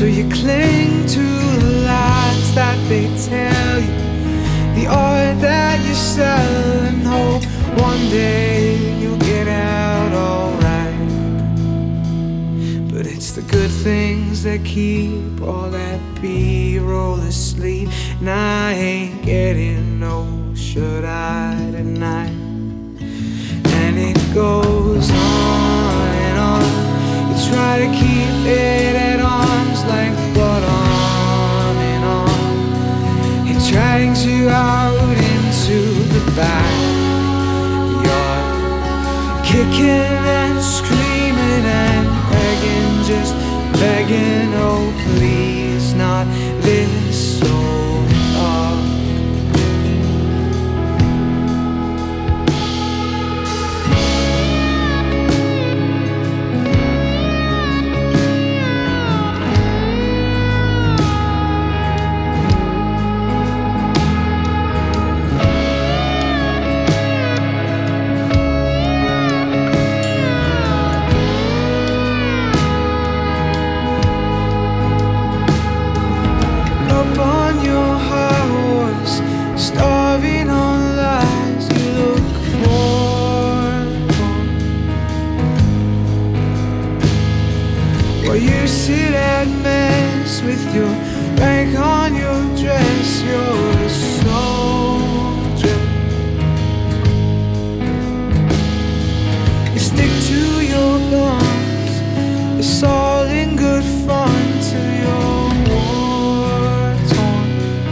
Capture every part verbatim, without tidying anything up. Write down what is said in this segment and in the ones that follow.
So you cling to the lies that they tell you, the art that you sell, and hope one day you'll get out alright. But it's the good things that keep all that B-roll asleep, and I ain't getting no shut-eye tonight. And it goes on and on. You try to keep it at arm's length, but on and on it drags you out into the back. You're kicking and screaming and begging, just begging, oh please, not this so dark. Well, you sit at mess with your rank on your dress. You're a soldier. You stick to your guns. It's all in good fun till you're war-torn.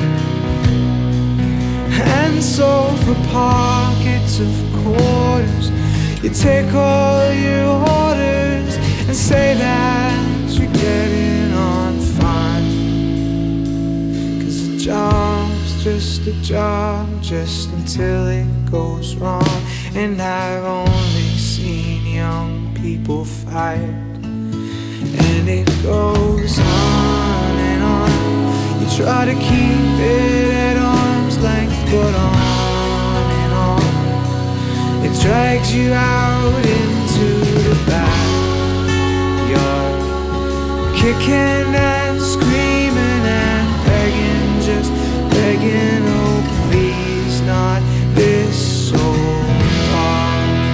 And so for pockets of quarters, you take all your orders and say that you're getting on fine. 'Cause a job's just a job, just until it goes wrong. And I've only seen young people fight, and it goes on and on. You try to keep it at arm's length, but on and on it drags you out into the back. You're kicking and screaming and begging, just begging, oh please, not this so dark.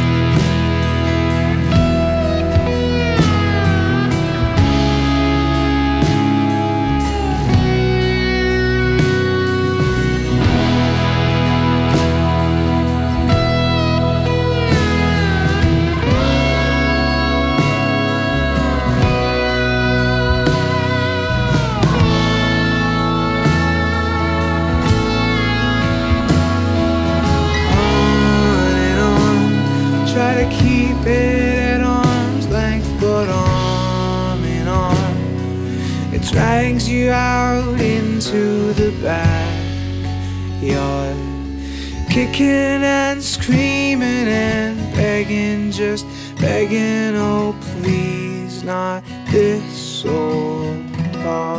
Keep it at arm's length, but on and on it drags you out into the backyard, kicking and screaming and begging, just begging, oh please, not this so hard.